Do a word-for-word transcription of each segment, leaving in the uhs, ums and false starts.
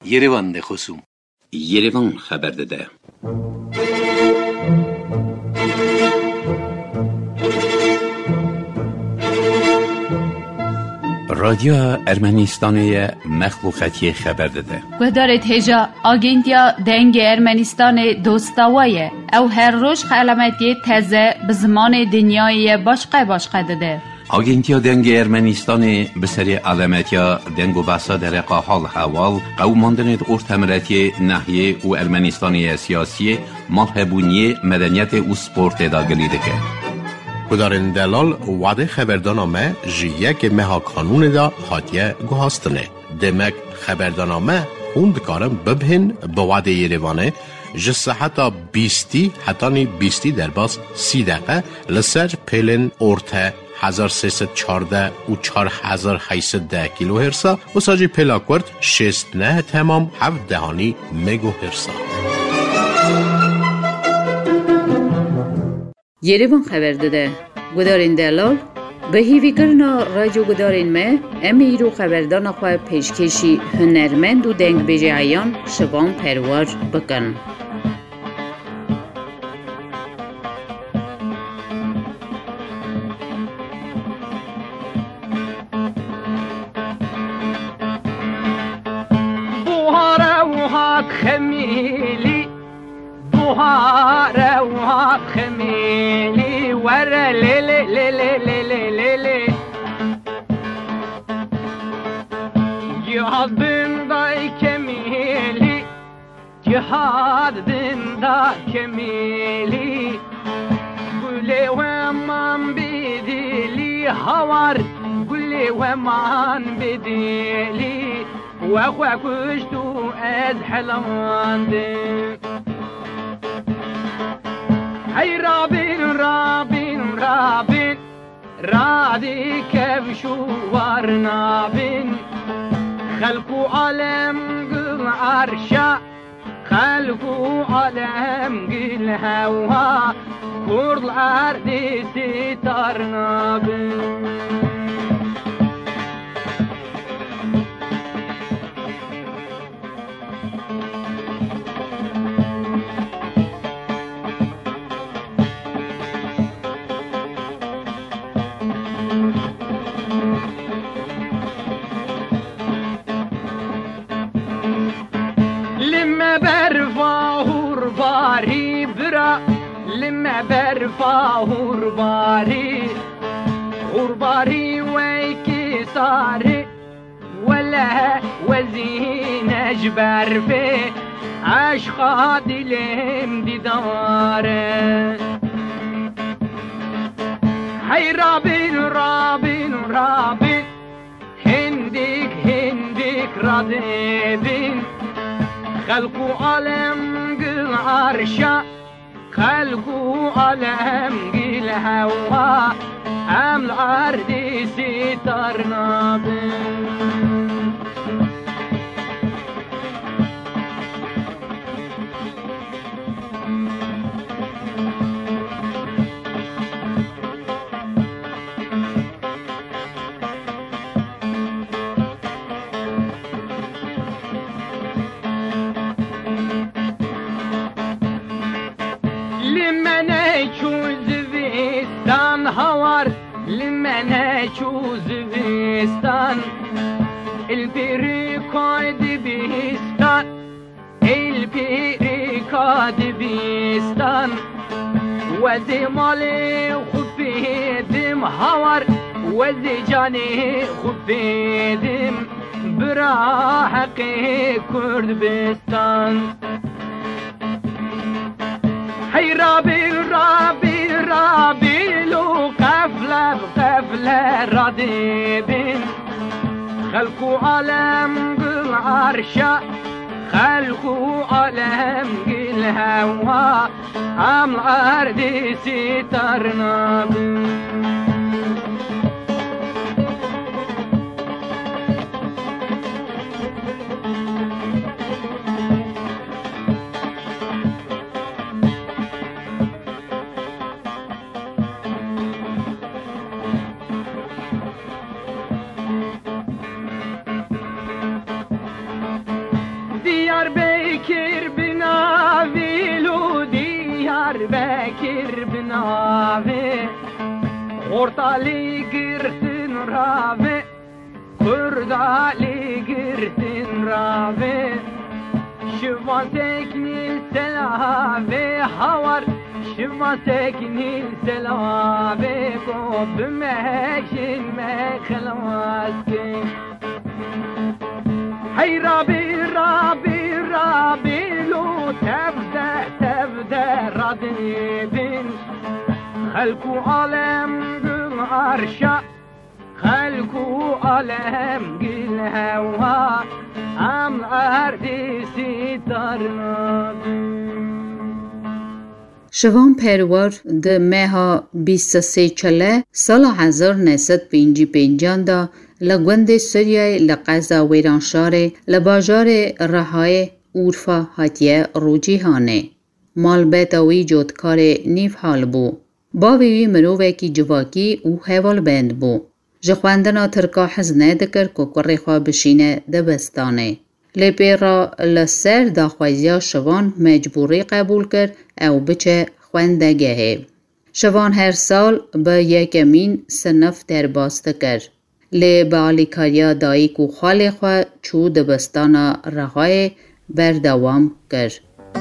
Yerevan de خصوم Yerevan خبر داده. رادیو ارمنستان مخلوقاتی خبر داده. گدارت هجا آگنتیا دنگ ارمنستان دوستاویه او هر روز علامتی تازه به زمان دنیای باشقه باشقه داده. آگنتیا دنگ ارمنستان به سری علامتیا دنگ و بحثا در قاحال حوال قوماندن ارتمرتی نحیه و ارمنستانی سیاسی مالهبونی مدنیت و سپورت داگلی دکه. کدارن دلال وعده خبردانامه جیه که مها کانون دا حاتیه گوهاستنه. دمک خبردانامه خوند کارم ببهن به وعده یریوانه جسه حتی بیستی حتی نی بیستی در باز سی دقیقه لسر پیلن ارته هزار سیصد چارده و چار هزار هیصد ده کیلو هرسا و ساجی پلاکورد شست نه تمام هفت دهانی مگو هرسا. یریوان خبر داده. گدارین دلال به هیوی کرنا راجو گدارین مه امی رو خبردان خواه پیشکشی هنرمند و دنگ بجایان شوان پروار بکن. خميلي بوهارة وهاب خميلي ورا ليلي ليلي ليلي ليلي جهاد دين داي كميلي جهاد دين دا كميلي قولي ومان بديلي هوار قولي ومان بديلي واخوا كشتو از حلاندي هاي رابين رابين رابين رادي كيف شو ورنابين خلقوا عالم قل عرشا خلقوا عالم قل هوا كرد الارض ستارنا بين لما برفع غرباري غرباري ويكي صاري ولا وزين اجبر في عشقا دلم ديداره هاي رابين رابين رابين هندك هندك رادبين خلقوا عالم قل عرشا خلقوا عالم قل هوا هم الأرض سترنا بين هوار لمن هشوز بستان البيري قاد بستان البيري قاد بستان وزي مالي خبيدم هوار وزي جاني خبيدم برا حقي كرد بستان هاي رابي رابي رابي لو قفلة بقفلة رديبين خلقوا عالم قل عرشا خلقوا عالم قل هوا عم الأرض سترنا بين Ortalığı girsin rave, kurdalı girsin rave. Şıva teknil selave havar, şıva teknil selave. Ko bümekşin mekhelvaskin. Hey Rabbi, Rabbi, Rabbi, lo tevde, tevde radibin. Halku alem gül arşa, halku alem gül heva, am ardisi tarnabin. شوام پروار ده مها بیست و سه چله سال هزار و نهصد و پنجاه و پنج دا لگوند سوریای لقضا ویرانشاره لباجار رهای اورفا هاتیه رو جیهانه. مال بیتاوی جودکار نیف حال بو. باوی مرووه کی جواکی او حوال بند بو. جخواندنا ترکا حزنه دکر که کره خواه بشینه ده بستانه. لیپی را لسر داخوازیا شوان مجبوری قبول کرد او بچه خوندگه. شوان هر سال به یکمین صنف در باسته کرد. لی به آلیکاریا دایی کو خالی خواه چو دبستانا رهای بردوام کرد.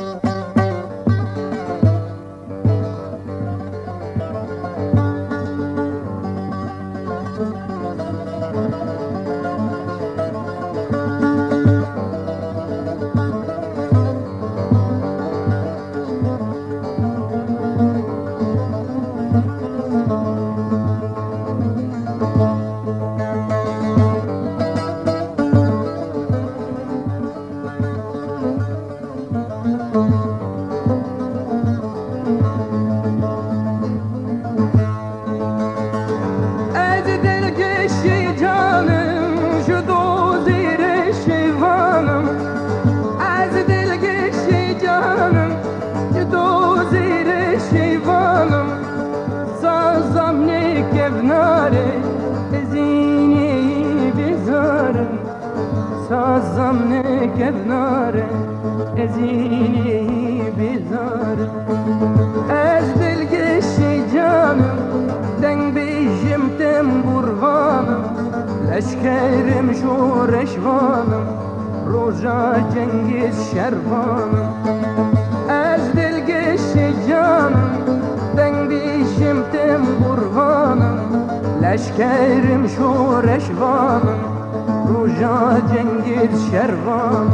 Kevnare ezini bizar ez dilgeşi canım den bijim tem burvanım leşkerim şureşvanım roja cengiz şervanım ez dilgeşi canım den bijim tem burvanım leşkerim şureşvanım روژا جنگید شروان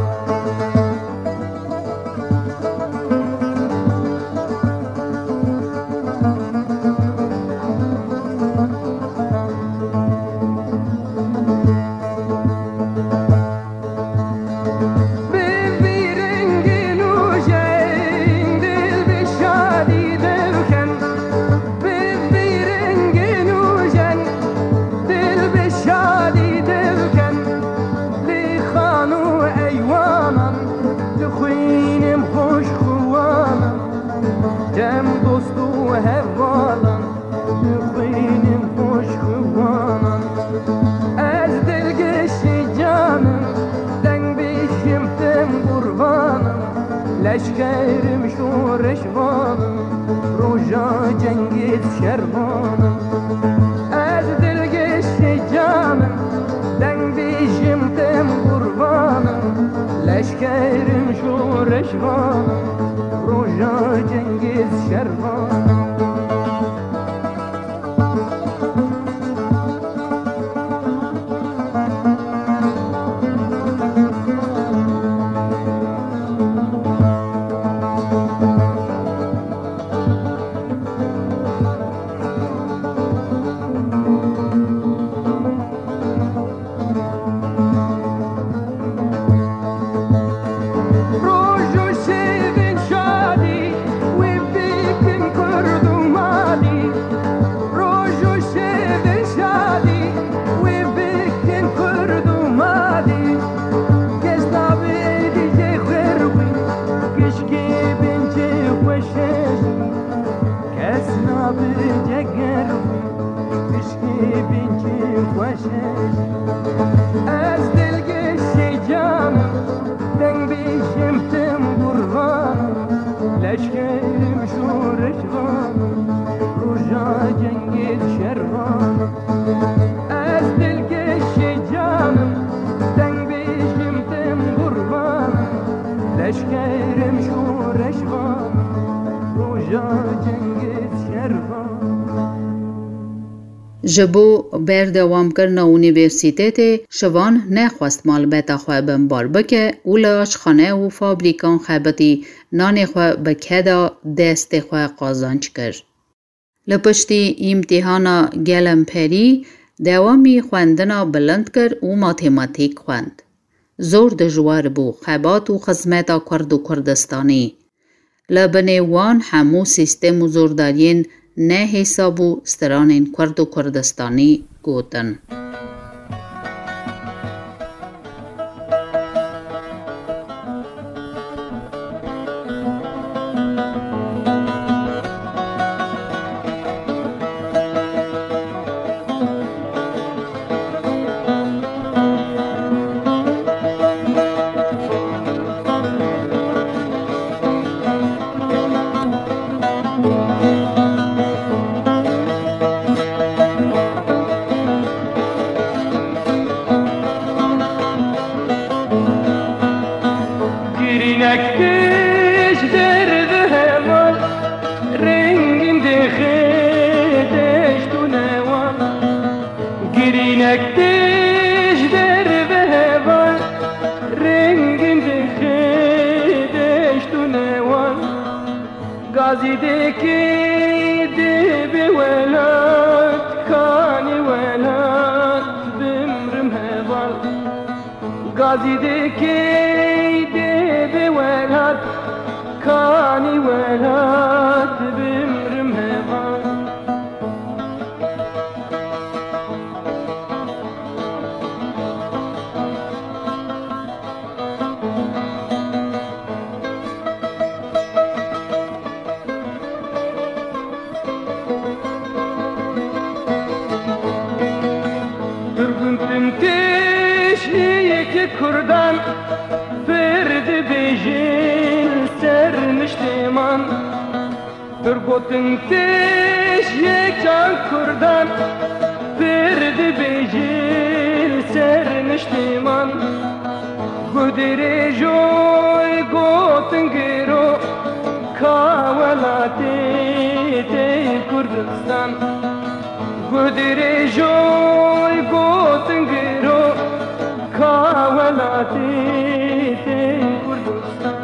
leşkerim şureşvanım roja cengiz şervanım ez dilgeşi canım den bijim tem kurbanım leşkerim şureşvanım roja cengiz şervanım از دلگشی جانم دنگ بیشم تم قربانم لشکرم شورش بانم روژا جنگید شربانم جبو بردوام کرنا اونیورسیتت شوان نخواست مال بتا خواه بمبار بکه اولاش خانه و فابریکان خبتی نان خواه بکدا دست خواه قازانچ کر. لپشتی امتحانا گلم پری دوامی خواندنا بلند کر و ماتماتیک خواند. زور دجوار بو خبات و خزمتا کرد و کردستانی. لبنه وان همو سیستم و زوردارین نه حسابو سترانین کرد و کردستانی گوتن. Kurdan verdi bejin sermiştiman Durgutun teş yekan kurdan verdi bejin sermiştiman Gudere joy gotun gero kavalati te Kurdistan Gudere joy gotun gero kavalati te Kurdistan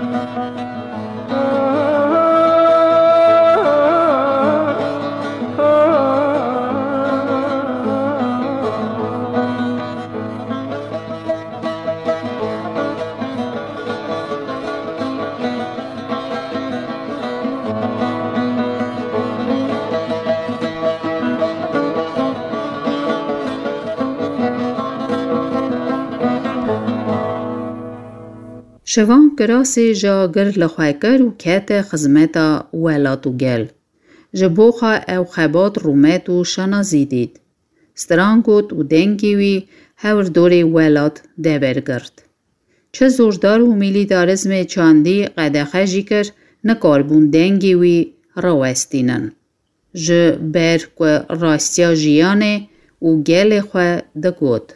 شوان کراسی جا گر لخواه و کت خزمتا ولاتو گل. جبوخا او خبات رومت و شنازی دید. سترانگوت و دنگیوی هور دوری ولات دبر گرد. چه زوردار و میلیتاریزم چاندی قدخه جی کر نکاربون دنگیوی روستینن. ج بر که راستیا جیانه و گل خواه دگوت.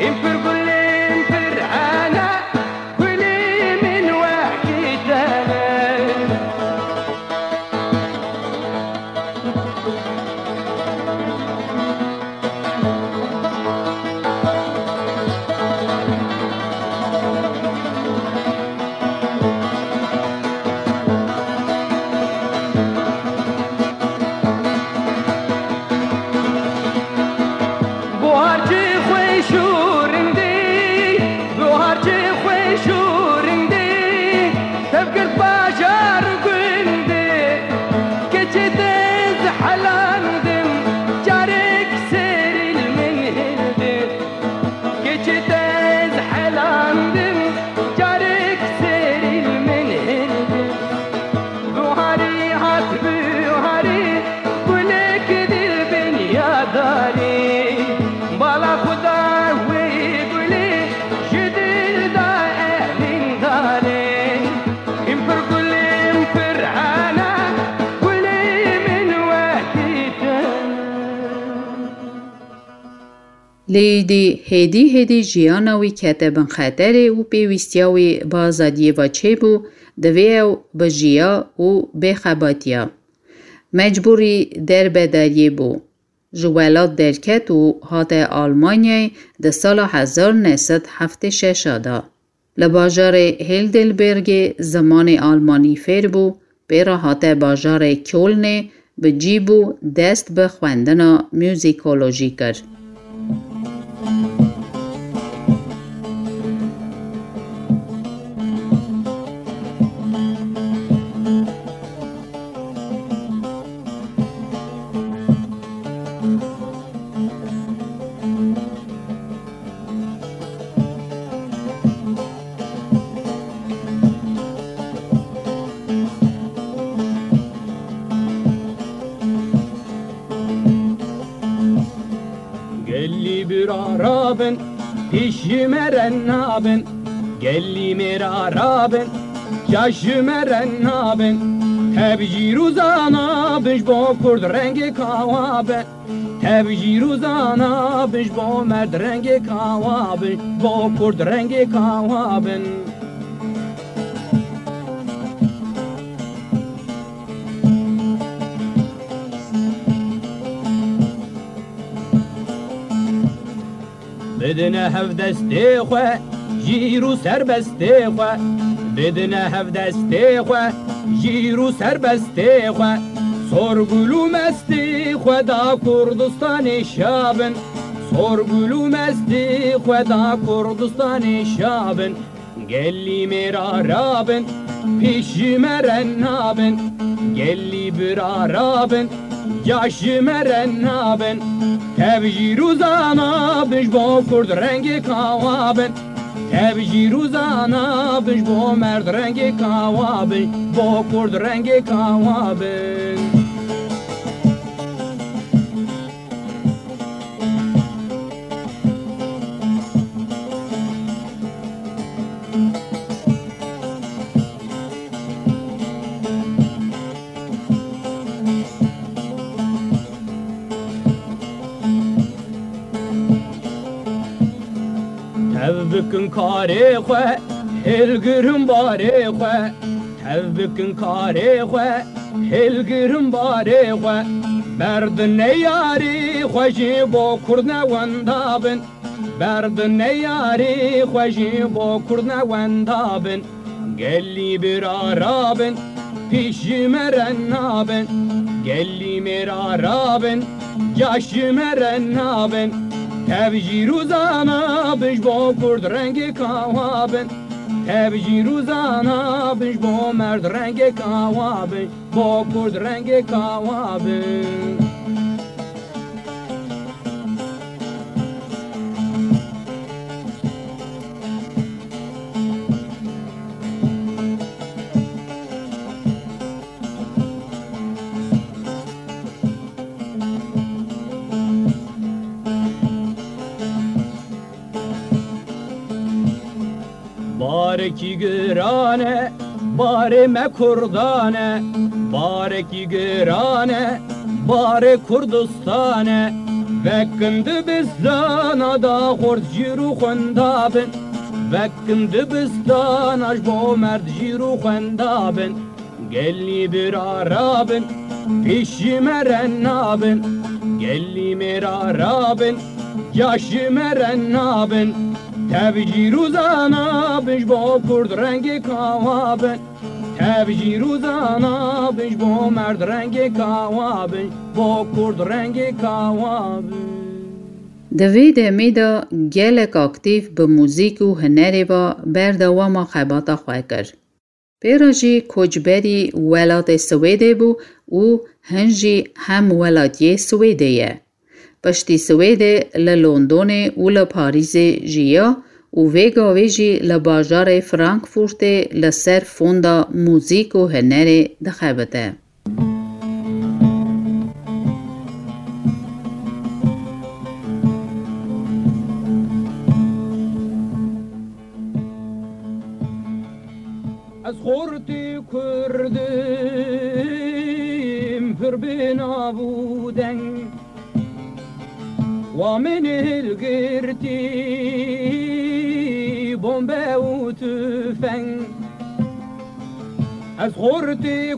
این پر گلیم پر انا گلی من وحکیتنه لیدی هدی هدی جیانوی کتبن خطر و پیوستیاوی بازادی و چه بو دویو بجیا و بخباتیا. مجبوری در بدریه بو. جوالات درکت و هات آلمانیای ده سال هزار و نهصد و هفتاد و شش دا. لباجار هیلدلبرگ زمان آلمانی فر بو برا هات باجار کولن بجیبو دست به خواندن موزیکولوژی کرد. رابن پیش مرن نابن گلی مرا رابن جاش مرن نابن تبجی روزانا بش با کرد رنگ کاوابن تبجی روزانا بش با مرد رنگ کاوابن با کرد رنگ کاوابن بدنا هف دستی خواه جیرو سر بستی خواه بدنا هف دستی خواه جیرو سر بستی خواه سرگلو مستی خواه دا کردستان شابن سرگلو مستی خواه دا کردستان شابن گلی میرا رابن پیش مرن نابن گلی برا رابن جاش مرن نابن تبجی روزانا بش با کرد رنگ کاوابن تبجی روزانا بش با مرد رنگ کاوابن با کرد رنگ کاوابن بکن کاری خواه هلگرم باری خواه بکن کاری خواه هلگرم باری خواه برد نیاری خوشی با کرد نوندابن برد نیاری خوشی با کرد نوندابن گلی برا رابن پیش مرن نابن گلی مرا رابن جاش مرن نابن تبجی روزانا بش با کرد رنگ کاوابن تبجی روزانا بش با مرد رنگ کاوابن با کرد رنگ کاوابن بارکی گرانه بار مکردانه بارکی گرانه بار کردستانه وکند بستان دا خورد جیرو خندابن وکند بستان اش با مرد جیرو خندابن گلی برارابن پیشی مرنابن گلی مرارابن جاشی مرنابن تبجی روزانا بش با کرد رنگ کامابن تبجی روزانا بش با مرد رنگ کامابن با کرد رنگ کامابن دوی دمی دا گلک اکتیف به موزیک و هنری و بردوام خباتا خواه کرد. پیراجی کجبری ولات سویده بو و هنجی هم ولاتی سویده یه. پشتی سویده للندن و لپاریز جیا و ویگاوی جی لباجار فرانکفورت لسر فوندا موزیک و هنر دخبته. از خورتی کردیم پر بنا بودن و من الگرتی بمبه و تفنگ از خورتی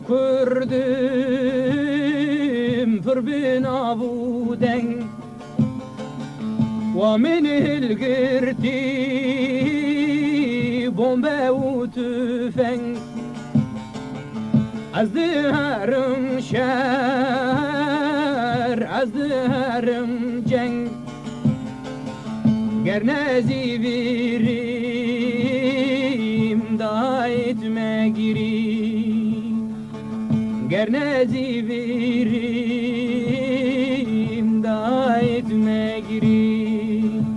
کردیم پر بنا بودن و من الگرتی بمبه و تفنگ از دهرم شهر از دهرم جنگ گر نزی بیریم دایت مگیریم گر نزی بیریم دایت مگیریم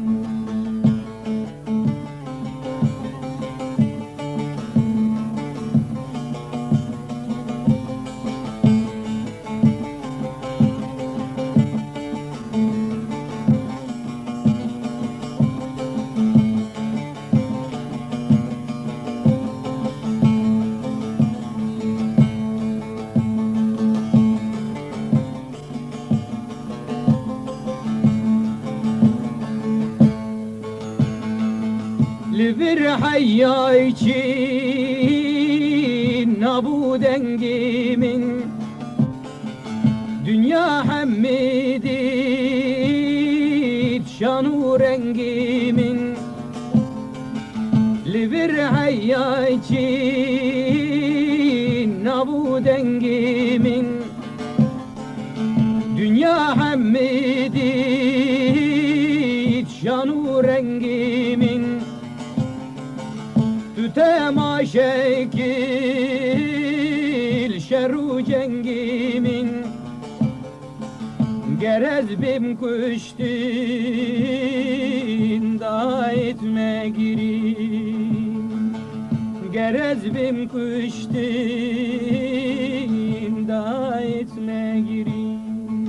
لبر حیای چی نبودنگی من dünya hemmedit şanu rengimin Libir hayyacin nabu dengimin Dünya hemmedit şanu rengimin Tütema şekil şeru cengimin Gerez bim kuştin da etme girin Gerez bim kuştin da etme girin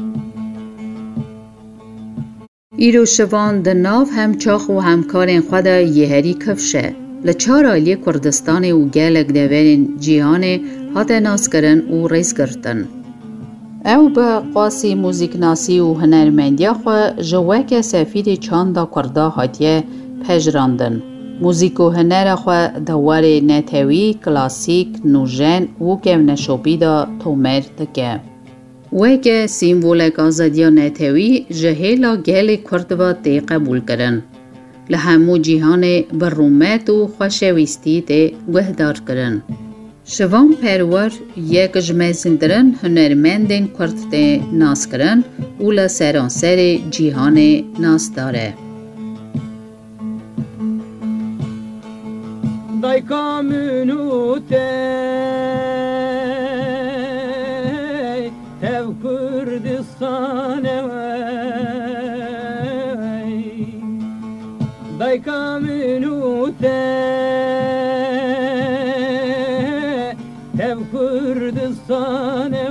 ایرو شوان د ناو هم چاخ و همکارین خود یهری کفشه لچار آلی کردستان و گلک دوین جیان هات ناس کرن و ریز کردن. او به قاسی موزیک ناسی و هنرمندیا خو جوک سفید چاندا کردا هاتیه پجراندن. موزیک و هنر خو دوار نتوی، کلاسیک، نوژن و گونشوبی دا تومر دکه. وکه سیمبولک آزادیا نتوی جهیلا گل کرد و تی قبول کرن. لهمو جیهان برومت و خوشویستی تی گهدار کرن. شوان پرور یک جمعیندرن هنرمندین کرد تی ناس کرن و لسرانسر جیهان ناس داره. دای کامونوته Tev Kürdistan'e Day kaminute Tev Kürdistan'e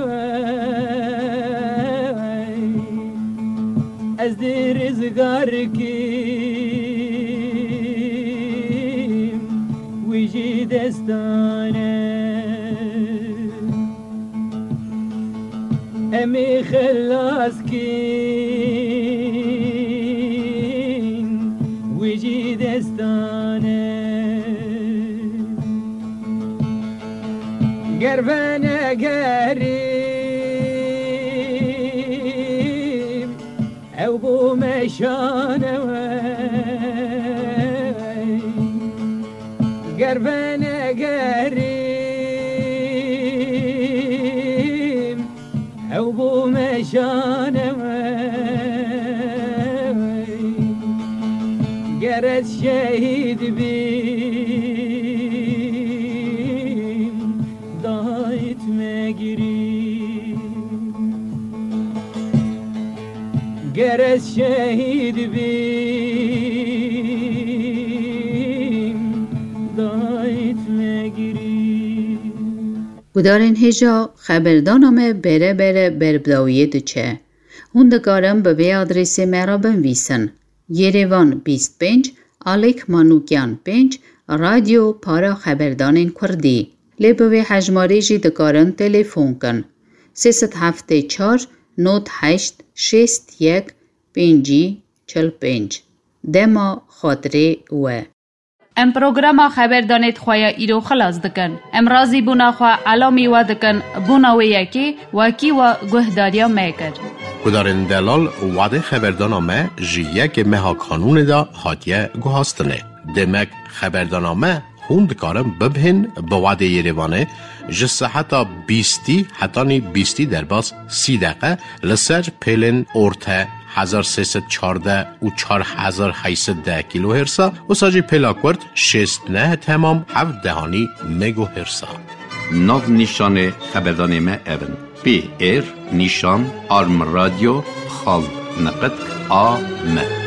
Ez dir izgar kim Vici destane Emi خلاص kim ویجی دستانه گربن گریم او بو مشانه گربن گریم او بو مشانه گرد شهید بیم دایت مگیریم گرد شهید بیم دایت مگیریم بودارین هجا خبردانامه بره بره بربداویه دچه هندگارم به وی آدرسی مرا بنویسن یریوان بیست و پنج آلیک مانوکیان پنج رادیو پارا خبردانین کردی لبوی حجماری جی دکارن تلیفون کن سیست هفته چار نوت هشت شست یک پنجی چل پنج دما خاطره و ام پروگرام خبردانیت خواه ایرو خلاص دکن ام رازی بونا خواه علامی و دکن بونا و یکی وکی و گهداریا میکر گدارن دلال وعده خبردانامه جیه که مها کانون دا هاتیه گوهاستنه دمک خبردانامه خوند کارم ببهن به وعده یریوانه جسه حتی بیستی حتی نی بیستی در باز سی دقیقه لسر پیلن ارته هزار سیصد چارده و چار هزار هیصد ده کیلو هرسا و ساجی پیلاکورد شست نه تمام هفت دهانی مگو هرسا ناو نیشان خبردانامه اون پی ایر نیشان آرم رادیو خال نقد آ م